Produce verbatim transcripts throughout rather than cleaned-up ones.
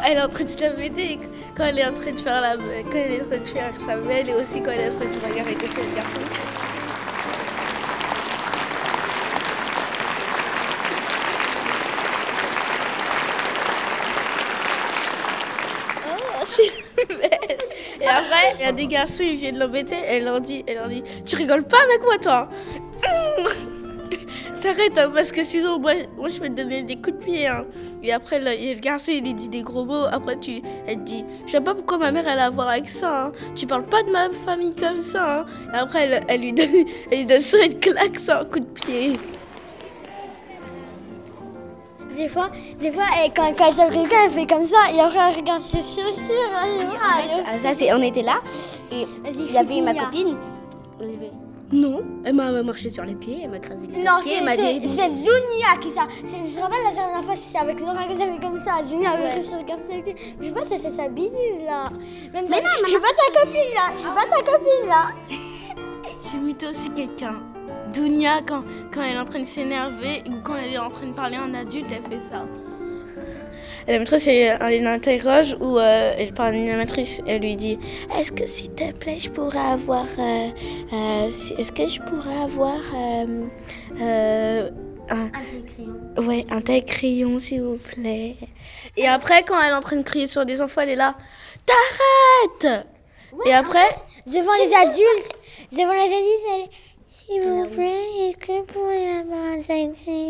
elle est en train de se la péter, quand elle est en train de faire la, quand elle est en train de faire sa belle, et aussi quand elle est en train de se bagarrer contre le garçon. Oh, je suis belle. Et après, il y a des garçons, ils viennent l'embêter, et elle leur dit, elle leur dit, tu rigoles pas avec moi, toi? T'arrêtes, hein, parce que sinon, moi, moi, je peux te donner des coups de pied. Hein. Et après, le, et le garçon, il lui dit des gros mots. Après, tu, elle te dit, je sais pas pourquoi ma mère, elle a à voir avec ça. Hein. Tu parles pas de ma famille comme ça. Hein. Et après, elle, elle, lui donne, elle lui donne soit une claque, soit un coup de pied. Des fois, des fois elle, quand, quand elle s'appelle quelqu'un, elle fait comme ça. Et après, elle regarde ses chaussures. Ah, ça, c'est, on était là. Et il y avait ma copine. Non, elle m'a marché sur les pieds, elle m'a crasé les non, pieds. Non, c'est, c'est, c'est Dunia qui ça. C'est, je me rappelle la dernière fois, c'est avec Laura que j'avais comme ça. Dunia avait ouais. sur le garçon avec lui. Mais je sais pas si c'est sa binuse là. Même mais ça, non, je suis pas ta copine là. Je suis pas ta copine là. J'ai imité aussi quelqu'un. Dunia, quand, quand elle est en train de s'énerver ou quand elle est en train de parler en adulte, elle fait ça. La maîtresse, elle, elle l'interroge ou euh, elle parle à la maîtresse, elle lui dit « Est-ce que s'il te plaît, je pourrais avoir... Euh, euh, est-ce que je pourrais avoir... Euh, euh, un, un ouais, un taille crayon, s'il vous plaît. » Et après, quand elle est en train de crier sur des enfants, elle est là « T'arrêtes !» ouais, Et après... Devant les adultes, devant les adultes, elle est « S'il vous plaît, est-ce que je pourrais avoir un taille crayon ?»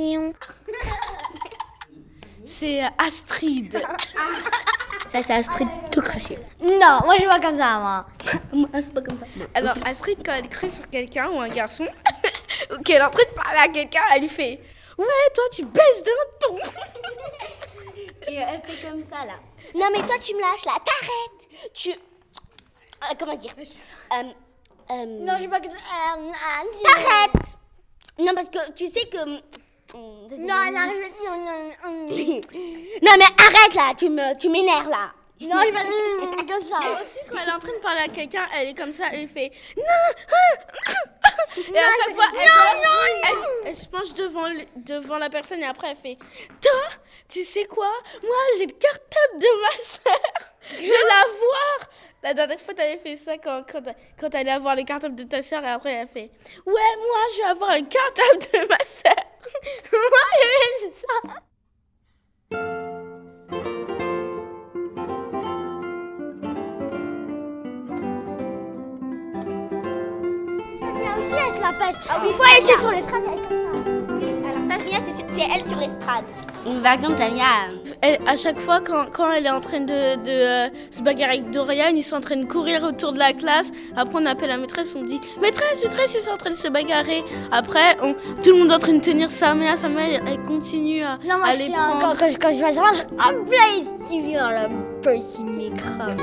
C'est Astrid. Ça, c'est Astrid tout craché. Non, moi je suis pas comme ça, moi. Moi, c'est pas comme ça. Alors, Astrid, quand elle crie sur quelqu'un ou un garçon, ou qu'elle est en train de parler à quelqu'un, elle lui fait « Ouais, toi, tu baisses d'un ton !» Et elle fait comme ça, là. Non, mais toi, tu me lâches, là. T'arrêtes. Tu... Euh, comment dire euh, euh... Non, je sais pas que... Euh, T'arrêtes. Non, parce que tu sais que... Non, non, je... non, non, non, mais arrête là, tu me, tu m'énerves là. Non, je vais comme ça. Et aussi, quand elle est en train de parler à quelqu'un, elle est comme ça, elle fait non. Et à chaque fois, elle, non, non, elle, elle se penche devant, devant la personne et après elle fait toi, tu sais quoi? Moi, j'ai le cartable de ma sœur. Je vais la voir. La dernière fois, tu avais fait ça quand, quand, quand tu allais avoir le cartable de ta sœur et après elle fait ouais, moi, je vais avoir le cartable de ma sœur. Moi, je vais ça. Samia aussi, elle se la pèse. Ah oui, une fois, elle était sur l'estrade, elle est comme ça. Oui, alors Samia, c'est, sur, c'est elle sur l'estrade. Par contre, Samia... Elle, à chaque fois, quand, quand elle est en train de, de euh, se bagarrer avec Dorian, ils sont en train de courir autour de la classe. Après, on appelle la maîtresse, on dit « Maîtresse, maîtresse, ils sont en train de se bagarrer. » Après, on, tout le monde est en train de tenir Samia. Samia, elle, elle continue à, non, moi, à les prendre. Quand, quand, je, quand je vais à je... Ah, Blaze, tu viens là, petit microbe.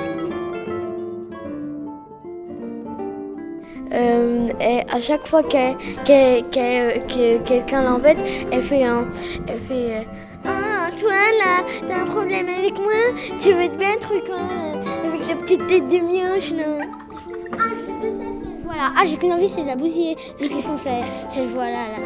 Euh, et à chaque fois que, que, que, que quelqu'un l'embête, elle fait un... Elle fait... Euh, ah, toi là, t'as un problème avec moi? Tu veux te mettre ou quoi? Avec ta petite tête de mioche là. Ah, je fais ça, cette voix-là. Ah, j'ai qu'une envie, c'est d'abousiller. Ceux qui font cette, cette voix-là. Là.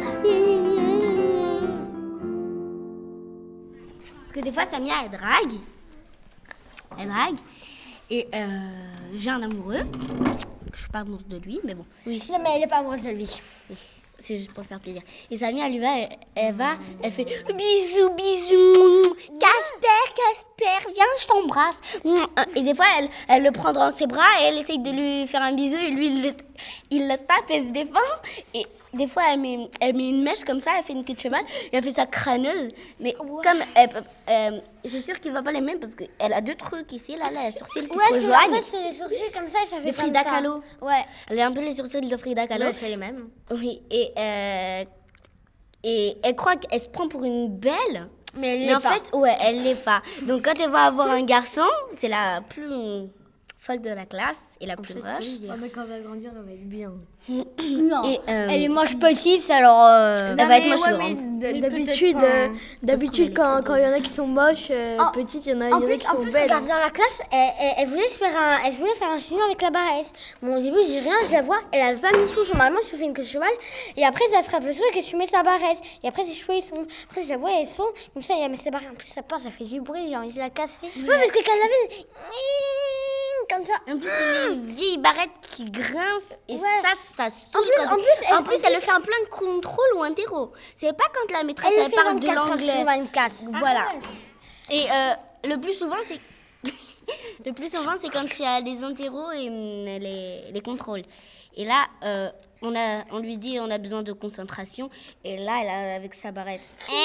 Parce que des fois, Samia, elle drague. Elle drague. Et euh, j'ai un amoureux. Je suis pas amoureuse de lui, mais bon. Oui. Non, mais elle est pas amoureuse de lui. Oui. C'est juste pour faire plaisir. Et Samia, elle lui va, elle, elle va, elle fait bisous, bisous, Casper, Casper, viens, je t'embrasse. Et des fois, elle, elle le prend dans ses bras et elle essaye de lui faire un bisou et lui, il le, il le tape et se défend. Et des fois, elle met, elle met une mèche comme ça, elle fait une queue de cheval et elle fait sa crâneuse. Mais ouais. comme elle, euh, c'est sûr qu'il va pas les mêmes parce qu'elle a deux trucs ici, là, là, les sourcils qui ouais, se rejoignent. En fait, c'est les sourcils comme ça et ça fait de Frida Kahlo. Ouais. Elle a un peu les sourcils de Frida Kahlo. Ouais, elle fait les mêmes. Oui, et, euh, et elle croit qu'elle se prend pour une belle. Mais elle mais l'est en pas. fait, ouais, elle l'est pas. Donc quand elle va avoir un garçon, c'est la plus folle de la classe et la plus moche. Ah, mais quand elle va grandir, elle va être bien. Non, et, euh, Elle est moche petite, alors. euh, elle va être moche grande. Mais D'habitude, peut-être pas, euh, hein. d'habitude quand quand il y en a qui sont moches, euh, En- petites, il y en a, il y En en a plus, qui en sont plus belles. regarde, dans la classe, elle, elle, elle voulait se faire un, elle voulait faire un chignon avec la barrette. Bon, au début, je dis rien, je la vois, elle avait pas mis sous son maman, elle se fait une queue de cheval, et après, ça se rappelle qu'elle se met sa barrette. Et après, ses cheveux, ils sont, après, je la vois, elles sont, comme ça, elle met sa barrette, en plus, ça part, ça fait du bruit, j'ai envie de la casser. Ouais, parce que quand elle avait, comme ça. En plus, c'est une vieille barrette qui grince et Ouais. ça, ça saoule. En plus- quand- en plus, elle- en plus, en elle le fait en plein de contrôle ou interro. C'est pas quand la maîtresse Elle elle, le fait parle de vingt-quatre heures sur l'anglais. vingt-quatre. Voilà. Et euh, le plus souvent, c'est le plus souvent, c'est quand il y a les interros et hum, les, les contrôles. Et là, euh, on, a, on lui dit on a besoin de concentration. Et là, elle a avec sa barrette.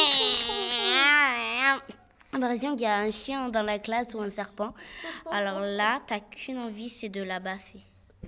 Par exemple, il y a un chien dans la classe ou un serpent. Alors là, t'as qu'une envie, c'est de la baffer.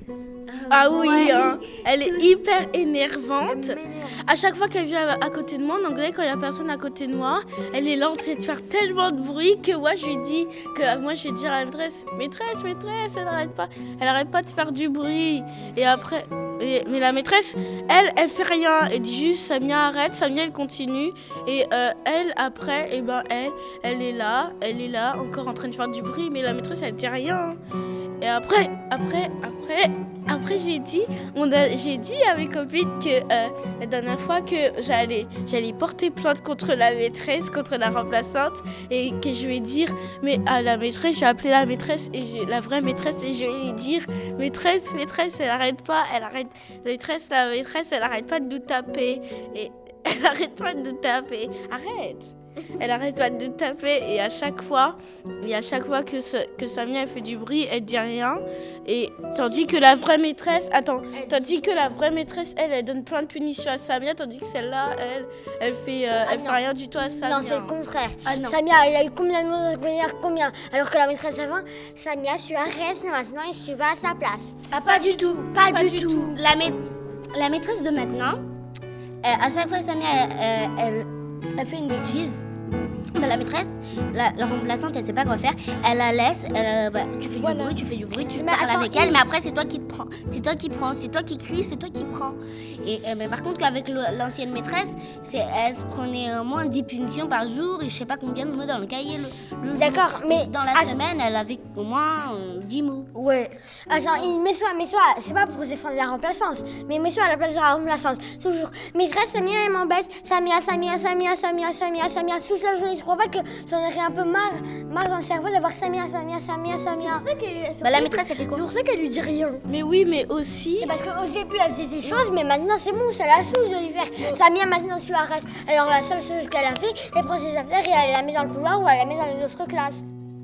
Ah oui, hein. Elle est hyper énervante. À chaque fois qu'elle vient à côté de moi, en anglais, quand il n'y a personne à côté de moi, elle est là en train de faire tellement de bruit que moi, je lui dis, que moi, je vais dire à la maîtresse, maîtresse, maîtresse, elle n'arrête pas, elle arrête pas de faire du bruit. Et après, et- mais la maîtresse, elle, elle fait rien. Elle dit juste, Samia, arrête. Samia, elle continue. Et euh, elle, après, eh ben, elle, elle est là, elle est là, encore en train de faire du bruit, mais la maîtresse, elle dit rien. Et après, après, après, après j'ai dit, on a, j'ai dit à mes copines que euh, la dernière fois que j'allais, j'allais porter plainte contre la maîtresse, contre la remplaçante, et que je vais dire, mais à la maîtresse, je vais appeler la maîtresse et je- la vraie maîtresse et je vais lui dire, maîtresse, maîtresse, elle arrête pas, elle arrête, maîtresse, la maîtresse, elle arrête pas de nous taper et elle arrête pas de nous taper, arrête. Elle arrête pas de nous taper et à chaque fois, et à chaque fois que, ce- que Samia elle fait du bruit, elle dit rien. Et tandis que la vraie maîtresse, attends, tandis que la vraie maîtresse, elle, elle donne plein de punitions à Samia, tandis que celle-là, elle, elle fait, euh, elle non. fait rien du tout à Samia. Non, c'est le contraire. Ah non. Samia, elle a eu combien de mots de dire combien? Alors que la maîtresse avant, Samia, tu arrêtes maintenant et tu vas à sa place. Ah, pas du tout, pas, du, tout. La, maît- la maîtresse de maintenant, euh, à chaque fois que Samia, elle, elle, elle fait une bêtise, bah, la maîtresse, la, la remplaçante, elle sait pas quoi faire. Elle la laisse, elle, euh, bah, tu fais Voilà. du bruit, tu fais du bruit, tu Mais parles attends, avec elle, mais après c'est toi qui te prends, c'est toi qui prends, c'est toi qui crie, c'est toi qui prends. Et euh, mais par contre qu'avec le- l'ancienne maîtresse, c'est, elle se prenait au moins dix punitions par jour et je sais pas combien de mots dans le cahier le, le jour. D'accord, mais Dans la att- semaine, elle avait au moins euh, dix mots. Ouais. Attends, il- mets-toi, mets-toi, c'est pas pour défendre la remplaçante, mais mets-toi à la place de la remplaçante. Toujours, maîtresse, Samia, elle m'embête. Samia, Samia, Samia, Samia, Samia, Samia, toute la journée. Je crois pas que j'en aurais un peu marre, marre dans le cerveau d'avoir Samia, Samia, Samia, Samia. Bah, la maîtresse, elle fait quoi? C'est pour ça qu'elle lui dit rien. Mais oui, mais aussi, C'est parce qu'au début, elle faisait des choses, mais maintenant, c'est bon, ça la saoule de lui faire. Samia, maintenant, tu arrêtes. Alors, la seule chose qu'elle a fait, elle prend ses affaires et elle la met dans le couloir ou elle la met dans une autre classe.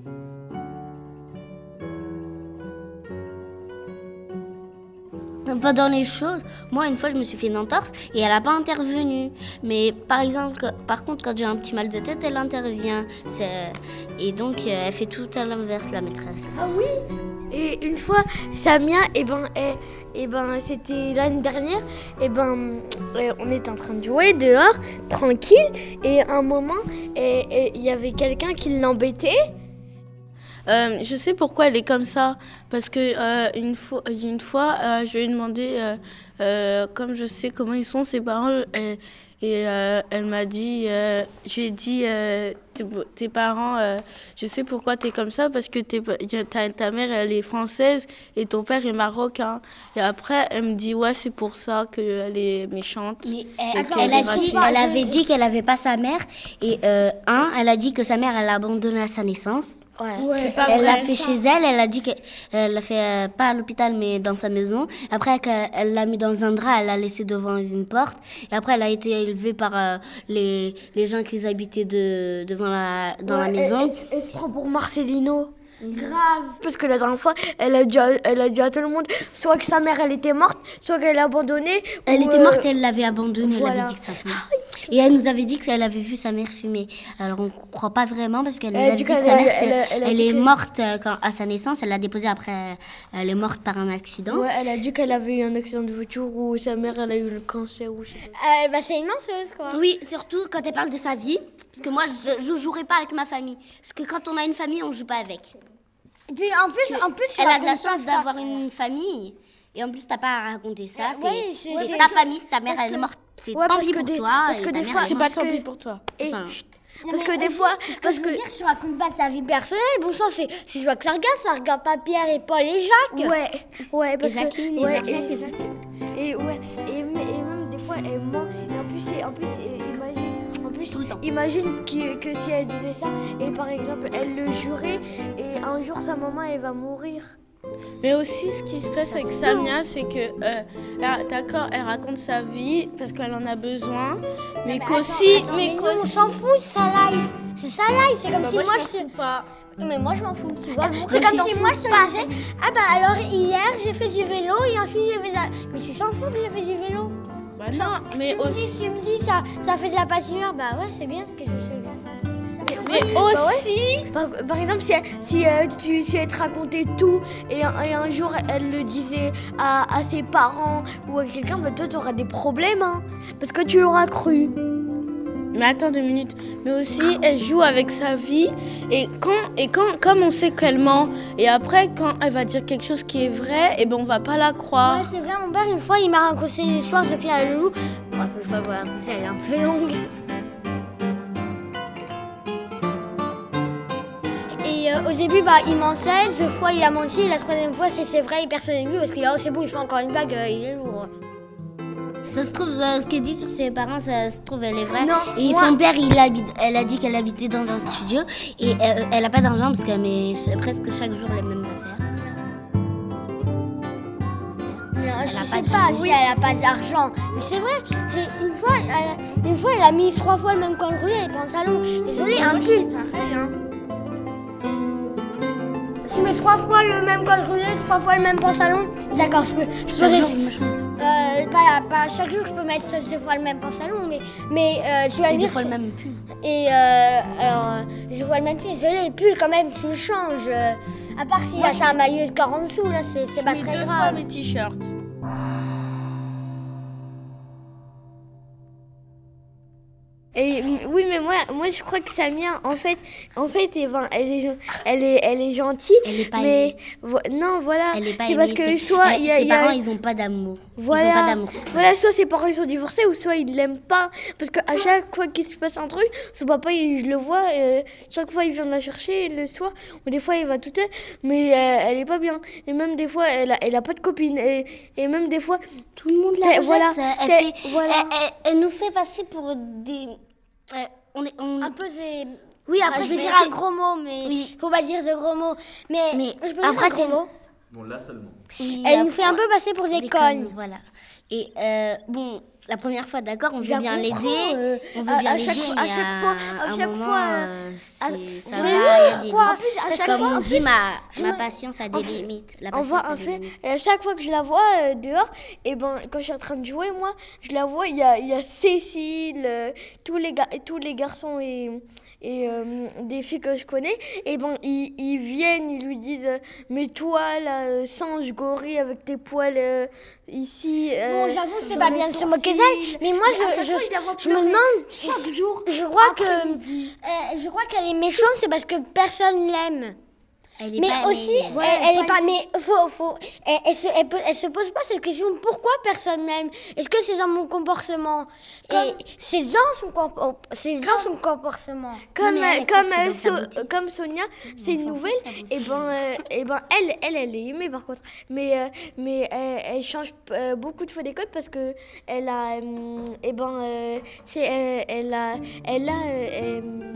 Pendant les choses, moi une fois je me suis fait une entorse et elle n'a pas intervenu. Mais par exemple, que- par contre quand j'ai un petit mal de tête, elle intervient. C'est- Et donc euh, elle fait tout à l'inverse la maîtresse. Ah oui. Et une fois, Samia, et ben, eh, eh ben, c'était l'année dernière, et ben, eh, on était en train de jouer dehors, tranquille, et à un moment, eh, eh, il y avait quelqu'un qui l'embêtait. Euh, je sais pourquoi elle est comme ça. Parce que euh, une fois, une fois euh, je lui ai demandé, euh, euh, comme je sais comment ils sont ses parents, euh, et euh, elle m'a dit, euh, je lui ai dit, euh, tes, tes parents, euh, je sais pourquoi tu es comme ça, parce que t'es, ta, ta mère, elle est française et ton père est marocain. Et après, elle me dit, ouais, c'est pour ça qu'elle est méchante. Mais Et elle, qu'elle elle est a dit, raciste. elle avait dit qu'elle n'avait pas sa mère. Et euh, un, elle a dit que sa mère, elle l'a abandonnée à sa naissance. C'est pas Elle l'a vrai. fait chez elle, elle a dit qu'elle l'a fait euh, pas à l'hôpital mais dans sa maison. Après qu'elle- elle l'a mis dans un drap, elle l'a laissé devant une porte. Et après elle a été élevée par euh, les, les gens qui habitaient de, devant la, dans la Ouais, maison. Elle, elle- elle se prend pour Marcelino. Grave. Parce que la dernière fois, elle a, dit à, elle a dit à tout le monde, soit que sa mère, elle était morte, soit qu'elle l'a abandonnée. Elle ou, était euh, morte, elle l'avait abandonnée, elle voilà. avait dit que ça. Et elle nous avait dit qu'elle avait vu sa mère fumer. Alors on ne croit pas vraiment parce qu'elle nous Elle a avait dit dit que qu'elle sa a- mère, elle a- elle, elle a elle dit est que- morte euh, quand, à sa naissance. Elle l'a déposée après, euh, elle est morte par un accident. Ouais, elle a dit qu'elle avait eu un accident de voiture ou sa mère, elle a eu le cancer ou je sais pas. Euh, bah, c'est une menseuse, quoi. Oui, surtout quand elle parle de sa vie. Parce que moi, je ne jouerai pas avec ma famille. Parce que quand on a une famille, on ne joue pas avec. Et puis en plus, en plus tu Elle a de la racontes pas chance ça. d'avoir une famille. Et en plus, t'as pas à raconter ça. Euh, C'est oui, c'est- c'est c'est- ta famille, c'est ta mère, parce elle est que- morte. C'est Ouais, tant parce pis que pour des- toi. parce et que ta des mère, fois, elle est C'est morte. pas tant que- pis pour toi. Et, Enfin, chut, Non, parce mais que des aussi, fois, ce que parce je que veux dire, tu racontes pas sa vie personnelle. Bon sang, c'est c'est toi que ça regarde, ça regarde pas Pierre et Paul et Jacques. ouais, ouais, parce Et Jacqueline, que et ouais, Georgette, et, et Jacqueline. et ouais, et, m- et même des fois, et moi, et en plus, c'est- en plus, et- imagine, en plus, Tout le temps. imagine que, que si elle disait ça, et par exemple, elle le jurait, et un jour sa maman, elle va mourir. Mais aussi, ce qui se passe avec Samia, c'est que, euh, elle- d'accord, elle raconte sa vie parce qu'elle en a besoin, mais qu'aussi, Attends, mais mais nous, on qu'aussi. s'en fout, c'est sa life. C'est sa life, c'est comme Bah, si moi, moi je je m'en te... fous pas. Mais moi je m'en fous, tu vois. moi, C'est je comme t'en si fous moi je te disais, ah bah alors hier j'ai fait du vélo et ensuite j'ai fait de la... Mais tu s'en fous que j'ai fait du vélo. Bah non, mais tu me dis, aussi, tu me dis ça, ça fait de la patinoire, bah ouais c'est bien, qu'est-ce que je fais? mais aussi. Par, par exemple, si, elle- si, euh, tu, si elle te racontait tout, et, un- et un jour, elle le disait à, à ses parents ou à quelqu'un, bah toi, tu auras des problèmes, hein, parce que tu l'auras cru. Mais attends deux minutes. Mais aussi, elle joue avec sa vie. Et quand, et quand, comme on sait qu'elle ment, et après, quand elle va dire quelque chose qui est vrai, et ben on va pas la croire. Ouais c'est vrai, mon père une fois il m'a raconté l'histoire de Pierre et Loulou. Bon, je vais pas vous la raconter, elle est un peu longue. Et euh, au début, bah, il mentait, deux fois il a menti, et la troisième fois c'est c'est vrai et personne n'a vu parce qu'il a oh c'est bon, il fait encore une blague, euh, il est lourd. Ça se trouve, euh, ce qu'elle dit sur ses parents, ça se trouve, elle est vraie. Non, et moi- son père, il habite, elle a dit qu'elle habitait dans un studio et euh, elle a pas d'argent parce qu'elle met ch- presque chaque jour les mêmes affaires. Mais, euh, Elle je a sais pas de- pas si elle a pas d'argent. Mais c'est vrai, j'ai une fois, elle a, une fois elle a mis trois fois le même col roulé et pantalon. Désolée, un pull. Pareil, hein. Tu mets trois fois le même col roulé, trois fois le même pantalon. D'accord, je peux. Je peux Chaque jour, rester- je me change. Euh, pas, pas chaque jour, je peux mettre deux fois le même pantalon, mais, mais euh, tu vas Et dire. des fois le même pull. Et euh, alors, euh, je vois le même pull. Désolée, le pull, quand même, tu le changes. euh, à part si là, c'est un maillot de corps en dessous, là, c'est c'est pas Je mets très deux fois grave. mes t-shirts. Et mm, oui, mais moi, moi, je crois que Samia, en fait, en fait, eh ben, elle est, elle est, elle est gentille. Elle est pas mais aimée. vo- non, voilà. Elle est pas c'est parce aimée, que c'est- soit elle- il y a, ses il y a- parents, ils ont pas d'amour. voilà, Ils ont pas d'amour. voilà, soit ses parents ils sont divorcés ou soit ils l'aiment pas. Parce qu'à chaque fois qu'il se passe un truc, son papa, il, je le vois, euh, chaque fois il vient la chercher le soir, ou des fois il va tout seul, mais euh, elle est pas bien. Et même des fois, elle a, elle a pas de copine. Et, et même des fois, Tout le monde la T'es- rejette. voilà, elle, t'es- fait- voilà. elle, elle- elle nous fait passer pour des... euh, on est, on- Un peu c'est. Oui, Ah, après, je vais c'est- dire un gros mot, mais Oui. faut pas dire de gros mots. Mais, Mais je peux dire après, un gros c'est- mot. Bon, là seulement. oui, Elle après- nous fait un peu passer pour des Des connes. connes, voilà. Et euh, bon, la première fois, d'accord, on veut Je la bien comprends, l'aider. euh, on veut à- bien à l'aider, chaque fois- à mais chaque fois- à un chaque moment, fois, euh, c'est- à- ça c'est va, il y a des quoi, en limites. plus, à chaque Comme fois, on en dit, plus, ma, je ma me- patience a en des fait, limites. La On patience voit, a en des fait, limites. et à chaque fois que je la vois euh, dehors, et ben quand je suis en train de jouer, moi, je la vois, il y a, il y a Cécile, euh, tous les gars, tous les garçons et et euh, des filles que je connais, et ben ils, ils viennent, ils lui disent euh, mais toi là, euh, singe gorille avec tes poils euh, ici. euh, Bon, j'avoue, c'est sur pas les bien de se sourcils. moquer d'elle, mais moi, à je, chaque je, fois, il la voit je me pleurer. demande. Chaque jour. Je crois que, après-midi. euh, je crois qu'elle est méchante, c'est parce que personne l'aime. Elle est Mais pas aussi, aimée, elle, elle. elle est pas. Mais faut, faut. Elle, elle se, elle, peut- elle se pose pas cette question. Pourquoi personne m'aime? Est-ce que c'est dans mon comportement? Et c'est dans son comportement. C'est dans son comportement. Comme, Non, mais elle, euh, comme, écoute, euh, c'est dans sa So- beauté. comme Sonia, c'est une nouvelle, et ben, euh, et ben elle, elle, elle est aimée par contre. Mais, euh, mais elle, elle change euh, beaucoup de fois d'école parce que elle a, euh, et ben, euh, c'est- elle, elle a, elle a, euh, euh,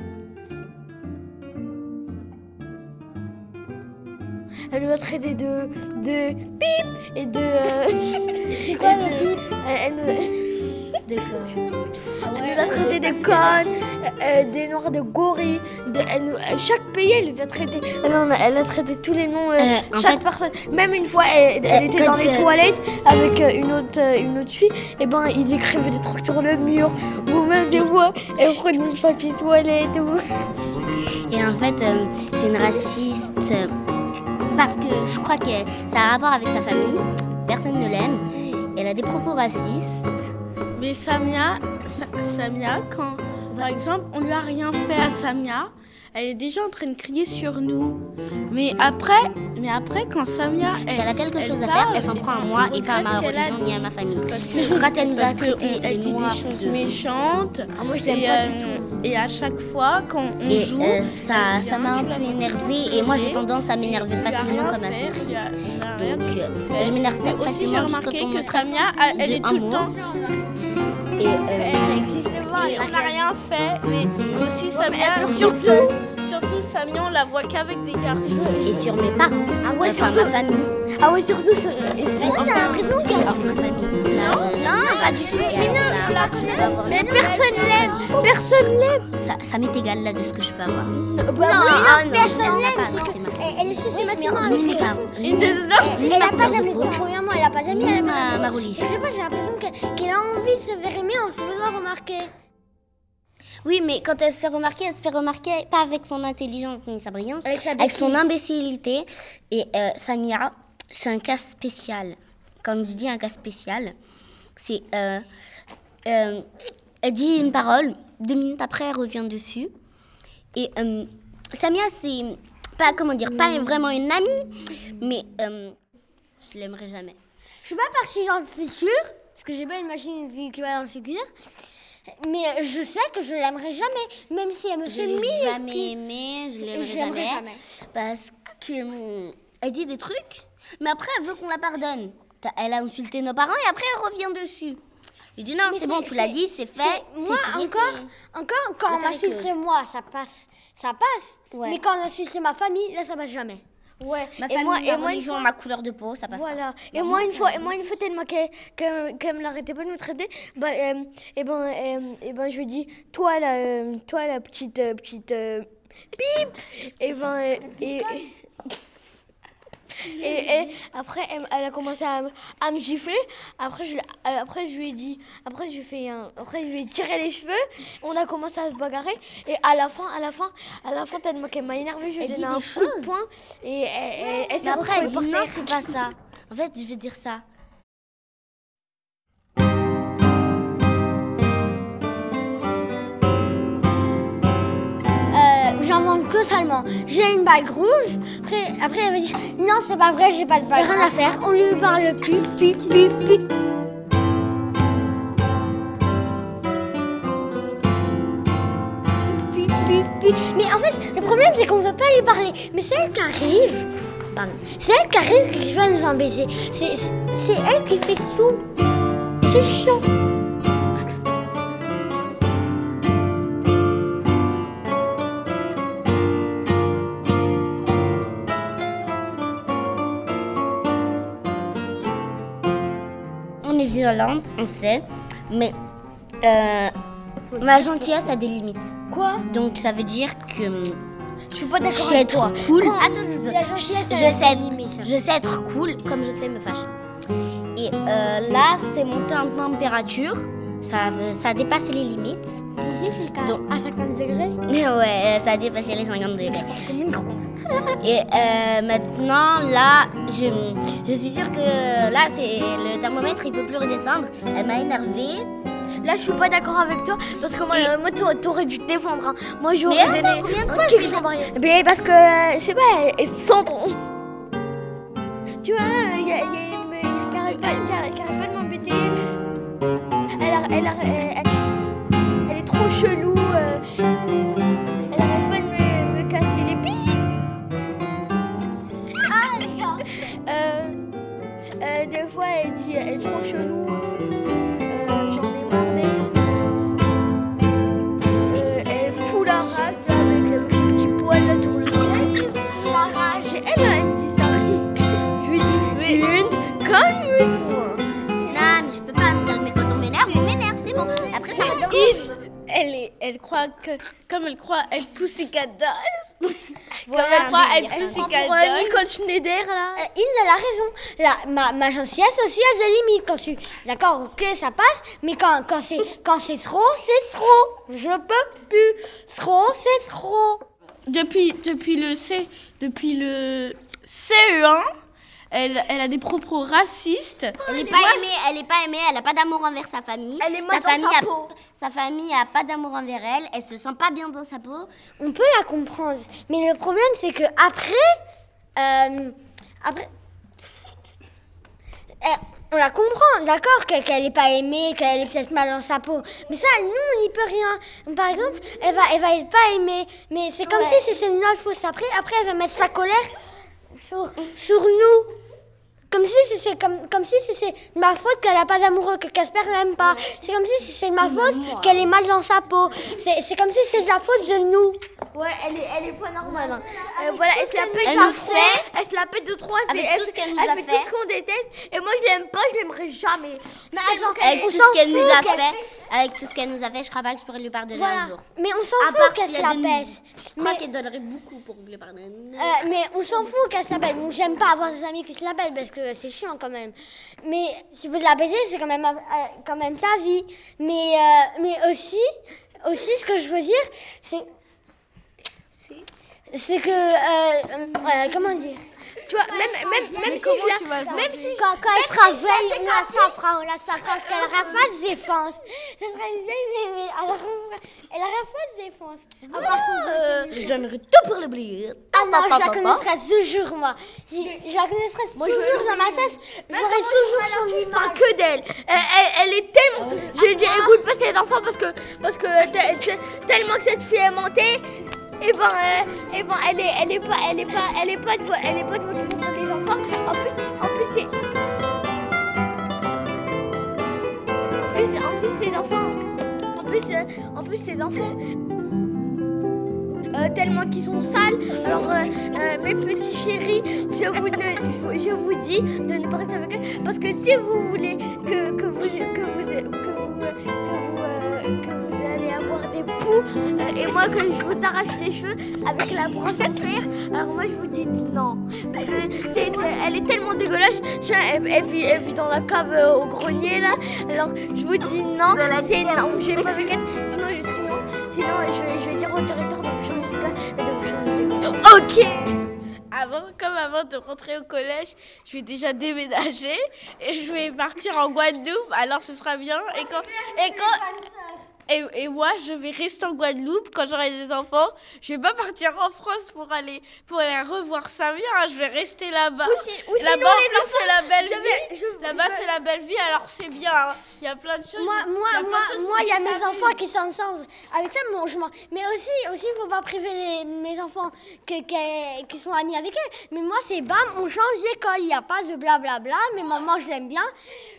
elle nous a traité de, de pip et de. euh, C'est quoi et le de- pip? elle- elle nous- D'accord. Elle nous a traité des connes, euh, des noirs de gorilles. De, elle nous- euh, chaque pays, elle les a traités. Elle, en a, elle a traité tous les noms, euh, Euh, en chaque fait- personne. Même une fois, elle, elle Euh, était quand dans les euh, toilettes avec euh, une, autre, euh, une autre fille. Et ben, ils écrivaient des trucs sur le mur. Ou même des fois, elle prenait le papier toilette. Ou... Et en fait, euh, c'est une raciste euh, parce que je crois que ça a un rapport avec sa famille. Personne ne l'aime. Elle a des propos racistes. Mais Samia, Sa- Samia, quand, par exemple, on lui a rien fait à Samia, elle est déjà en train de crier sur nous. Mais après, mais après quand Samia, Si elle a quelque elle chose à parle, faire, elle s'en prend à moi et pas à ma regrette ce qu'elle a religion ni à dit. ma famille. Parce que, Quand elle nous a parce que traité, on- elle et dit moi, des choses de- méchantes. Ah, moi, je l'aime Et, pas euh, du tout. et à chaque fois, quand on Et joue, euh, ça, elle ça vient, m'a un tu la peu vois énervée et moi j'ai pleurer, tendance à m'énerver et il y a facilement rien comme fait, Astrid. il y a- il y a rien Donc du euh, tout fait. je m'énerve Mais aussi, j'ai facilement juste remarqué quand on que me Samia, traite elle, elle de est tout un le mot. temps. Et euh, Et on n'a rien fait, mais aussi Samia, surtout, surtout Samia, on la voit qu'avec des garçons. et sur mes parents, Ah ouais, enfin surtout. ma famille. Ah ouais, surtout sur. Et Moi, moi, j'ai j'ai l'impression que que. sur ma famille. Là, je- Non, pas du tout. Et alors là, on va avoir Mais les- personne l'aime. Personne l'aime. Ça, ça m'est égal là de ce que je peux avoir. Bah, Non, oui, non, personne on n'a l'aime. pas c'est adopté que- ma famille. Elle elle est systématiquement Ni avec mes ses parents. garçons. Ni Elle elle a pas d'amis. groupe. Premièrement, elle a pas d'amis. Ni Elle ma, a ma Je religion. sais pas, j'ai l'impression que- qu'elle a envie de se faire aimer en se faisant remarquer. Oui, mais quand elle se fait remarquer, elle se fait remarquer pas avec son intelligence ni sa brillance, Avec sa avec son bêtise. imbécilité. Et euh, Samia, c'est un cas spécial. Quand je dis un cas spécial, c'est... Euh, euh, elle dit une parole, deux minutes après, elle revient dessus. Et euh, Samia, c'est pas, comment dire, pas vraiment une amie, mais euh, je l'aimerais jamais. Je suis pas partie dans le futur, parce que j'ai pas une machine qui qui va dans le futur. Mais je sais que je l'aimerais jamais, même si elle me Je fait l'ai mille. jamais aimée, je l'aimerais Je l'aimerais jamais, jamais. parce que hum, elle dit des trucs, mais après elle veut qu'on la pardonne. T'as- Elle a insulté nos parents et après elle revient dessus. Je lui dis non, Mais c'est bon, c'est- tu l'as c'est- dit, c'est fait. c'est- Moi, c'est signé, encore, c'est- encore, quand on L'affaire est m'insulte close. moi, ça passe. Ça passe. Ouais. Mais quand on insulte ma famille, là, ça passe jamais. Ouais. Ma Et famille, moi, ma et moi, une religion, fois- ma couleur de peau, ça passe Voilà. pas. Et moi, une fois, et moi, une fois, tellement qu'elle qu'elle- qu'elle me l'arrêtait pas de me traiter, bah, euh, et ben, euh, et ben, je lui dis, toi, la, euh, toi, la petite, euh, petite, euh, bip. Et ben, euh, et, et, et après, elle, elle a commencé à, me- à me gifler. Après, je, l'ai- euh, après, je lui ai dit, après, je lui ai fait un, après, je lui ai tiré les cheveux. On a commencé à se bagarrer. Et à la fin, à la fin, à la fin, tellement qu'elle m'a énervée, je lui ai Elle donné dit un des coup de choses. poing. Et elle, elle, elle s'est Mais après, elle retrouvée dit par non, terre. c'est pas ça. En fait, je vais dire ça. Euh, J'invente totalement. J'ai une bague rouge. Après, après, elle va dire non, c'est pas vrai, j'ai pas de bague. Rien à faire. On lui parle plus, plus, plus, plus. Puis, puis, puis. Mais en fait, le problème, c'est qu'on veut pas lui parler. Mais c'est elle qui arrive. Pardon. C'est elle qui arrive qui va nous embêter. C'est c'est- c'est elle qui fait tout. C'est chiant. On est violente, on sait, mais euh, ma gentillesse a des limites. Quoi? Donc ça veut dire que hum, Je suis pas je d'accord sais avec être toi. cool. Quand- Attends, attends, La attends. gentillesse, je, elle je a sais des être, limites. je sais être cool comme je sais me fâcher. Et euh, là, c'est monté en température. Ça, veut- ça a dépassé les limites. Ici, je suis Donc- à cinquante degrés. Ouais, ça a dépassé les cinquante degrés. Comme une grande. Et euh, maintenant, là, je, je suis sûre que là, c'est le thermomètre, il peut plus redescendre. Elle m'a énervée. Là, je suis pas d'accord avec toi parce que moi, Et- euh, moi t'aurais, t'aurais dû te défendre. hein. Moi, j'aurais Mais attends, donné. combien de un fois kick je vais sur Maria. Mais parce que, euh, je sais pas, elle, elle sent ton. Tu vois, il y a, y a une meuf qui arrête pas, qui arrête- qui arrête pas de m'embêter. Elle, a- elle, a- elle, elle, elle est trop chelou. euh, Elle arrête pas de me, me casser les billes. Euh, euh, des fois, elle dit elle est trop chelou. Euh, J'en ai marre d'elle. Euh, elle fout la rage là, avec, avec ses petits poils là sur le sourcil. La rage. Et elle, elle me dit ça. Je lui dis, Lune, calme-toi. Non, mais je peux pas me calmer quand on m'énerve. On m'énerve, c'est bon. Après, ça va It, elle, est, elle croit que, comme elle croit être Pussycat Dolls, comme elle croit être Elle se prend Pussycat pour euh, Dolls, Nicole Schneider là. Euh, Inde a raison. La, ma, ma gentillesse aussi a des limites. Quand tu, d'accord, ok, ça passe, mais quand, quand c'est quand c'est trop, c'est trop. Je peux plus. Trop, c'est trop. depuis, depuis le C, depuis le C E un, elle, elle a des propos racistes. Elle n'est pas aimée, elle est pas aimée, elle n'a pas d'amour envers sa famille. Elle est mal sa dans famille sa a, peau. Sa famille a pas d'amour envers elle, elle se sent pas bien dans sa peau. On peut la comprendre, mais le problème c'est que après, euh, après, eh, on la comprend, d'accord, qu'elle qu'elle est pas aimée, qu'elle est peut-être mal dans sa peau. Mais ça, nous, on n'y peut rien. Par exemple, elle va, elle va être pas aimée, mais c'est comme Ouais. si c'était notre faute. Après, après, elle va mettre sa colère sur, sur nous. Comme si c'est comme, comme si c'est ma faute qu'elle a pas d'amoureux, que Casper l'aime pas. C'est comme si c'est ma faute moi. qu'elle est mal dans sa peau. C'est c'est comme si c'est la faute de nous. Ouais, elle est, elle est pas normale. Hein. Euh, voilà, elle se la pète Elle deux, nous trois, fait- elle se la pète deux, trois, elle avec fait, tout elle, ce qu'elle nous elle a fait fait. tout ce qu'on déteste. Et moi, je l'aime pas, je l'aimerais jamais. Mais attends, Avec on tout s'en ce qu'elle nous fout a qu'elle- fait, avec tout ce qu'elle nous a fait, je crois pas que je pourrais lui pardonner un Voilà. jour. Mais on À s'en part fout qu'elle s'il se y a la de- pète. Je crois Mais, qu'elle donnerait beaucoup pour lui pardonner. euh, mais on s'en fout qu'elle se la pète. Bon, j'aime pas avoir des amis qui se la pètent parce que c'est chiant quand même. Mais tu peux te la péter, c'est quand même, euh, quand même ta vie. Mais, euh, mais aussi, aussi, ce que je veux dire, c'est. C'est que. euh, euh, comment dire? Tu vois, même, même, même si je la, même si je- Quand, quand elle sera vieille, on la sapera, on la sapera parce qu'elle aura pas de défense. Ce sera une vieille, mais elle aura, elle aura pas de défense. À part son euh, Je donnerais tout pour l'oublier. Ah non, je la connaîtrais toujours, moi. Si, je la connaîtrais toujours dans ma tête. Je l'aurais toujours son je image. parle que d'elle. Elle, elle, elle est tellement. Je dis, écoute pas ses enfants parce que, parce que te- te- tellement que cette fille est montée. Et ben, euh, et ben, elle est, elle est pas, elle est pas, elle est pas de, vo- elle est pas de votre façon les enfants. En plus, en plus c'est, en plus, en plus ses enfants, en plus, euh, en plus ses enfants. Euh, tellement qu'ils sont sales. Alors, euh, euh, mes petits chéris, je vous, ne- je vous dis de ne pas rester avec eux parce que si vous voulez que, que vous, que vous, que vous, que vous, euh, que vous allez avoir des poux euh, et moi que je vous arrache les cheveux avec la brosse à fer, alors moi je vous dis non. Parce que c'est, elle est tellement dégueulasse. Je- Elle, elle vit, elle vit dans la cave euh, au grenier là. Alors je vous dis non. C'est non. Je vais pas avec elle. Sinon, je- sinon, sinon je, vais- je vais dire au directeur de vous changer de place et de vous changer de place. Ok. Avant, comme avant de rentrer au collège, je vais déjà déménager et je vais partir en Guadeloupe. Alors ce sera bien. Et quand, et quand, et, et moi, je vais rester en Guadeloupe quand j'aurai des enfants. Je vais pas partir en France pour aller pour aller revoir sa vie. hein. Je vais rester là-bas. Ou si- ou sinon, Là-bas, en les plus, enfants, c'est la belle je vais- vie. je- Là-bas, je- c'est la belle vie. Alors c'est bien. hein. Il y a plein de choses. Moi, il y moi, a plein de moi, choses moi, il y a qui mes s'amusent. enfants qui s'en sortent. Avec ça, bon, je m'en- Mais aussi, aussi, faut pas priver les- mes enfants que, que- qui sont amis avec elle. Mais moi, c'est bam, on change d'école. Il n'y a pas de blablabla. Mais maman, je l'aime bien.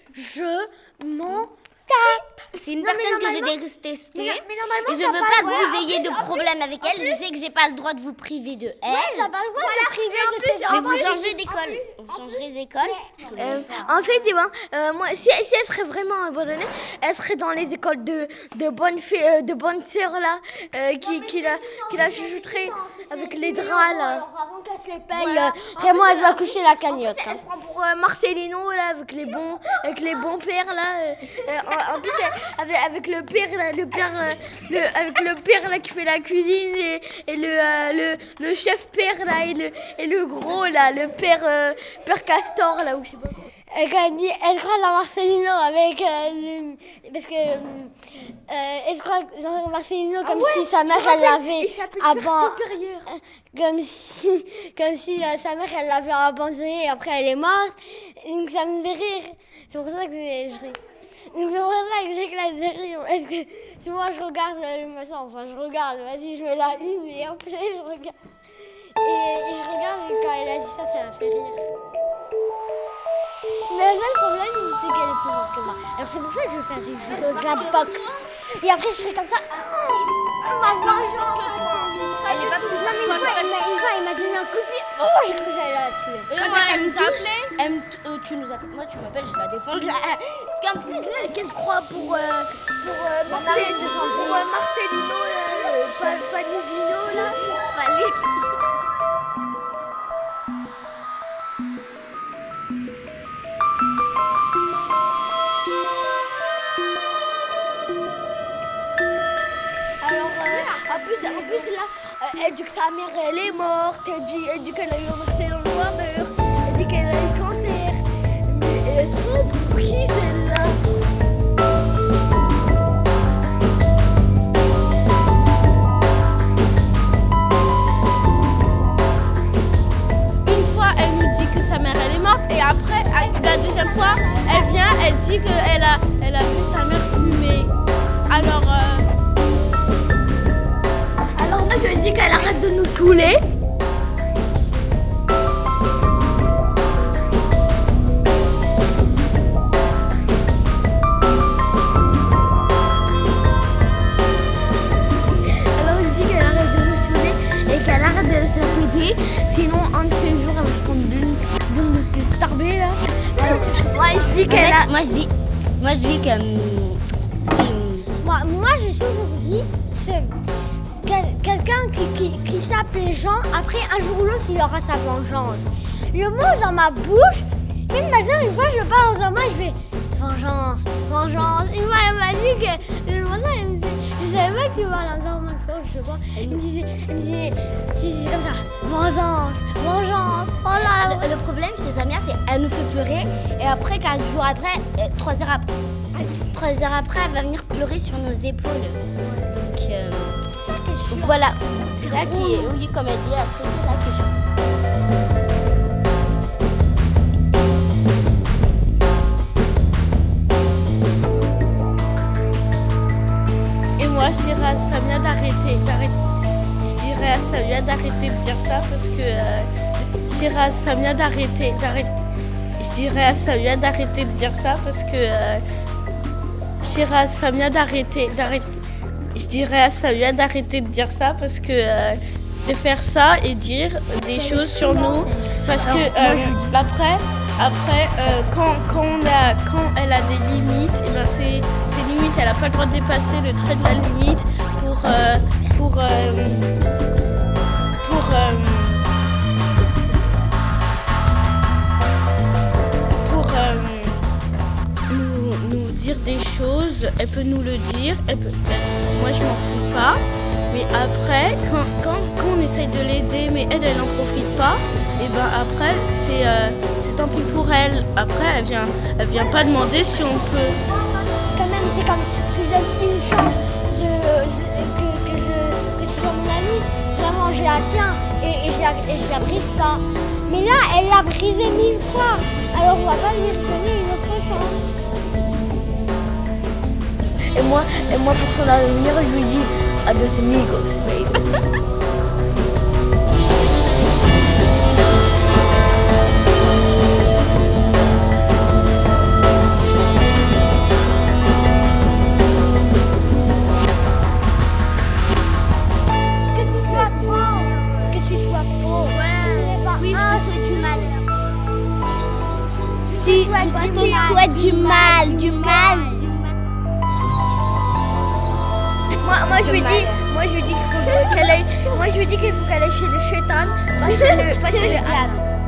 Je m'en tape. C'est une Non, mais personne que j'ai normalement- détestée. Mais, mais normalement, Et je ça veux passe, pas que ouais. vous ayez de problème avec elle. Je sais que j'ai pas le droit de vous priver de elle. Ouais, ça passe pas de priver de ses Mais enfants. vous changez d'école. Vous changerez d'école. Euh, en fait, eh ben, euh, moi, si, si elle serait vraiment abandonnée, elle serait dans les écoles de, de bonnes fées, euh, de bonnes sœurs là, euh, qui, qui la, qui la chuchoteraient avec les draps là. Alors, avant qu'elle se les paye, euh, vraiment, elle doit coucher la cagnotte. Elle se prend pour euh, Marcelino là, avec les bons, avec les bons pères là. euh, euh, en, en plus, elle- avec, avec le père là, le père, euh, le, avec le père là qui fait la cuisine et, et le, euh, le, le chef père là et le, et le gros là, le père, euh, père Castor là ou je sais pas quoi. Et quand elle dit, elle croit dans Marcelino avec. euh, le- parce que. euh, elle se croit dans Marcelino comme si sa mère, elle l'avait Il s'appelle aban- père supérieur. Comme si, comme si euh, sa mère, elle l'avait abandonnée et après elle est morte. Et donc ça me fait rire. C'est pour ça que j'ai- je ris. Donc c'est pour ça que j'éclate de rire. Parce que si moi je regarde euh, le matin, enfin je regarde, vas-y, je me l'allume et après je regarde. Et, et je regarde et quand elle a dit ça, ça m'a fait rire. Mais le seul problème, c'est qu'elle est plus forte que moi. Alors c'est pour ça que je vais faire des vidéos de la boxe. Et après, je serai comme ça. Ah, ma vengeance. Elle est pas plus Non, mais une fois, il m'a- une fois, il m'a donné un coup de pied. Oh, j'ai cru que j'allais la tuer. Et moi, elle nous appelait. Elle me t- euh, tu nous appelles. Moi, tu m'appelles, je la défends. je la- Parce qu'en plus, là, Qu'elle se croit pour, euh, pour, euh, Marcel- pour euh, Marcelino, euh, pas, pas Livino, là. fallait. Alors, euh, en plus, en plus là, euh, elle dit que sa mère, elle est morte, elle dit, elle dit qu'elle a eu un accident de voiture, elle dit qu'elle a eu cancer. pour qui celle-là? Une fois, elle nous dit que sa mère elle est morte et après, la deuxième fois, elle vient, elle dit qu'elle a, elle a vu sa mère fumer. Alors, euh... Alors moi je lui dis qu'elle arrête de nous saouler. Alors je dis qu'elle arrête de nous saouler et qu'elle arrête de s'apprêter. Sinon un de ces jours elle va se prendre d'une d'une de ces starbés là. Alors moi je dis En qu'elle fait, a... moi je dis, moi je dis que hum, c'est Moi, moi j'ai toujours dit, c'est quel- quelqu'un qui, qui, qui sape les gens, après un jour ou l'autre il aura sa vengeance. Le mot dans ma bouche, même maintenant une fois je parle dans un mois, je fais vengeance, vengeance. Et moi elle m'a dit que le matin elle me disait, je savais pas que tu parles dans un mois, je sais pas. Elle me disait, elle me disait, elle me disait comme ça, vengeance, vengeance, oh là là. Le, le problème chez Samia, c'est qu'elle nous fait pleurer et après, quatre jours après, euh, trois heures après, trois heures après, elle va venir pleurer sur nos épaules. Donc euh, voilà, c'est ça qui est, oui, comme elle dit, après c'est ça qui est chiant. Et moi, je dirais à Samia d'arrêter, d'arrêter. Je dirais à Samia d'arrêter de dire ça parce que euh, je dirais à Samia d'arrêter, d'arrêter. Je dirais à Samia d'arrêter de dire ça parce que euh, je dirais à Samia d'arrêter, d'arrêter. Je dirais à Samia d'arrêter de dire ça parce que euh, de faire ça et dire des choses sur nous parce que euh, après. Après, euh, quand, quand, on a, quand elle a des limites, et ben c'est, ces limites, elle n'a pas le droit de dépasser le trait de la limite pour, euh, pour, euh, pour, euh, pour euh, nous, nous dire des choses. Elle peut nous le dire. Elle peut, moi, je m'en fous pas. Mais après, quand, quand, quand on essaye de l'aider, mais elle, elle n'en profite pas, et ben après, c'est, euh, c'est tant pis pour elle. Après, elle vient, elle vient pas demander si on peut. Quand même, c'est comme que j'aime une chance de, de- que, que je que ce soit mon amie. Vraiment, je la tiens et, et je la, et je la brise pas. Mais là, elle l'a brisé mille fois. Alors, on va pas lui redonner une autre chance. Et moi, et moi pour son avenir, je lui dis adios amigos, baby. Que tu sois pauvre, que tu sois pauvre, ce n'est pas un, c'est du malheur. Si, je te souhaite du mal, du mal. Moi, moi je lui dis, moi je lui dis qu'il faut qu'elle aille, moi je lui dis qu'il faut qu'elle aille chez le shaitan, pas chez le, pas chez le Allah.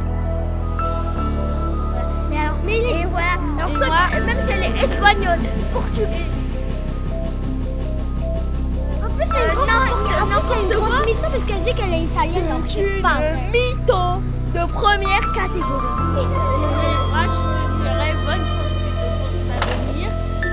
Mais alors, mais et voilà. Alors Et soit, moi- même si elle est espagnole, portugaise, En plus, c'est une grosse mission parce qu'elle dit qu'elle est italienne, donc je sais pas. une mytho de première catégorie. Moi, je dirais bonne chance plutôt pour son avenir.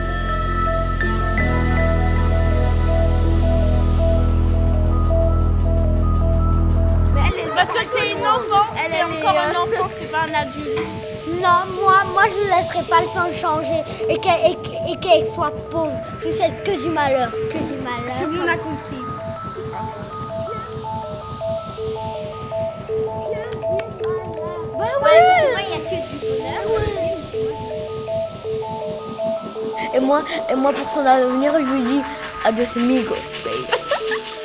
Mais elle est Parce que c'est une enfant, Elle, c'est elle est, encore un euh, enfant, c'est pas un adulte. Non, moi, moi je ne laisserai pas le temps changer et qu'elle et, et qu'elle soit pauvre. Je lui souhaite que du malheur, que du C'est malheur. bon, on a compris. Ouais, tu vois, il n'y a que du bonheur. Et moi, et moi pour son avenir, je lui dis adios amigos, baby.